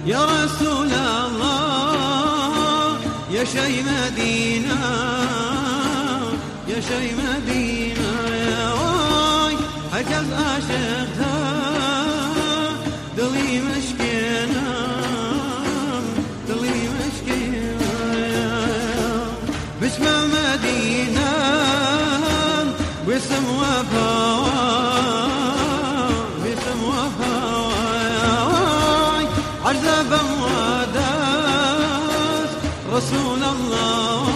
يا رسول الله يا شي مدينة يا شي مدينة يا واي حجز عاشقها دلي مشكينة دلي مشكينة باسم مدينة باسم وفاء باسم وفاء عجبا وداس رسول الله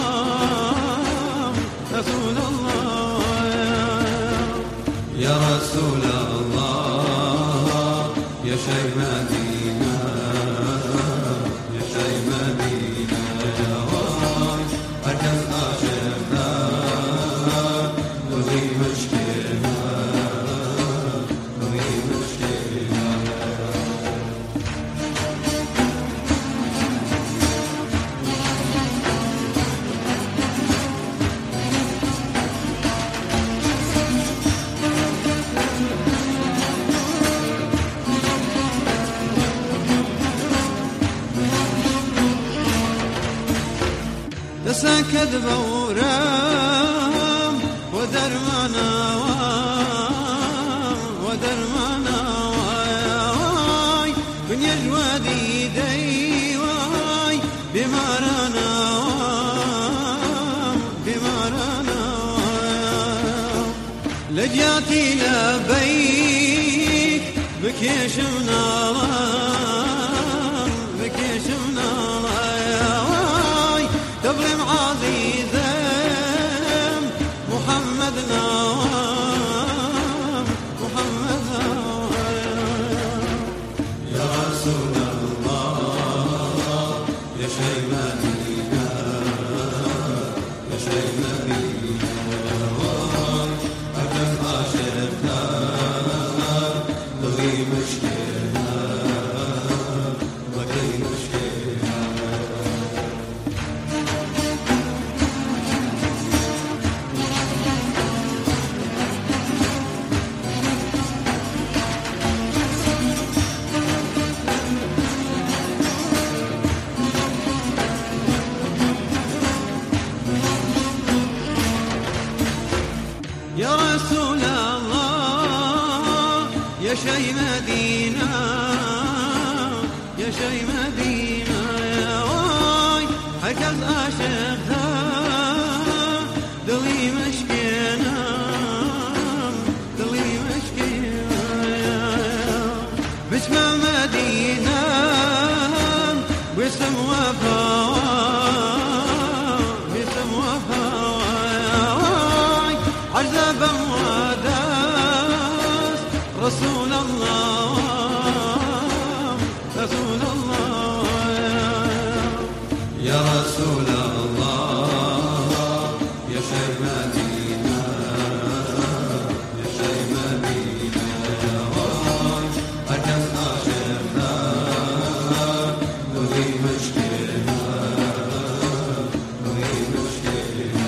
رسول الله يا رسول الله يا شي مدينة يا شي مدينة يا واي أركز عاشقنا ذي مشكلة ذي مشكلة تسكت بورام ودرمانا ودرمانا واي من يجودي دي واي بمارانا بمارانا لجياتي لبيك بكيشمنا بكيشمنا تظلم عزيزا محمد نوام محمد نوام يا رسول الله يا شي مدينة يا شي مدينة يا واي أركز عاشقنا ذي مشكلة ذي مشكلة يا رسول الله يا شي مدينة يا شي مدينة يا واي حجز عاشقها دلي مشكينة دلي مشكينة باسم مدينة باسم وفاء باسم وفاء عجبا وداس رسول الله رسول الله يا رسول الله يا شي مدينة يا شي مدينة يا واي أركز عاشقنا ذي مشكلة ذي مشكلة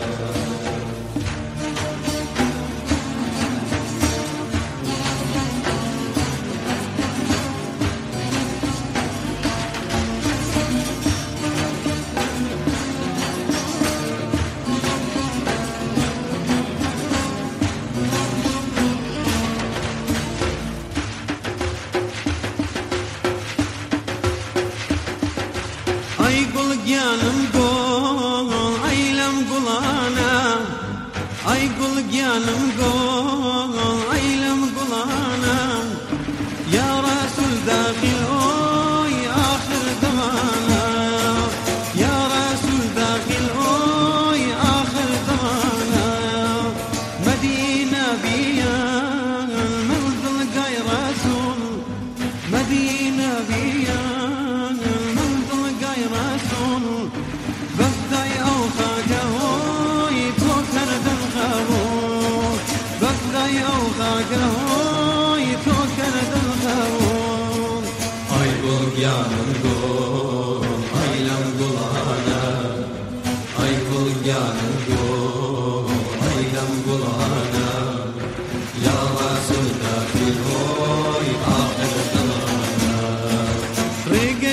ay gul gyanım gol aylem gulana ay gul gyanım gol aylem gulana ya Resul dakhil oy akhir zamana ya Resul dakhil oy akhir zamana Medine biyan منزل gay Resul Medine biyan رسول بغداي أو خاكهوي توكر دلخوي بغداي أو خاكهوي توكر دلخوي ay gul yanım gul aylem gulana ay gul yanım gul aylem gulana ya Resul dakhil oy akhir zamana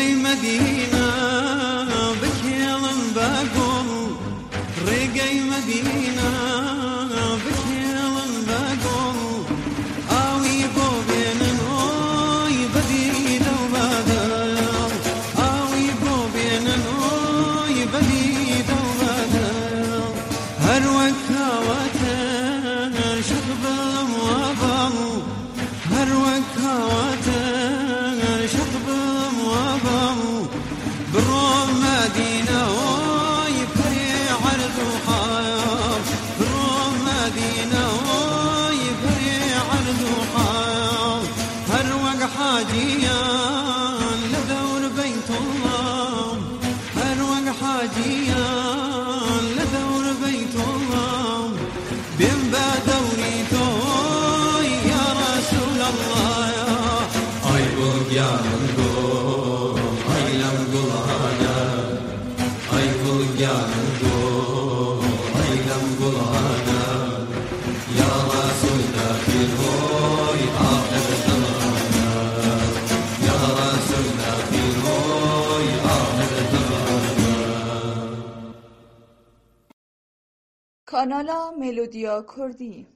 نبيل هوي آخر زمانا يا رسول نبيل هوي آخر زمانا. کانال ملودیا کردی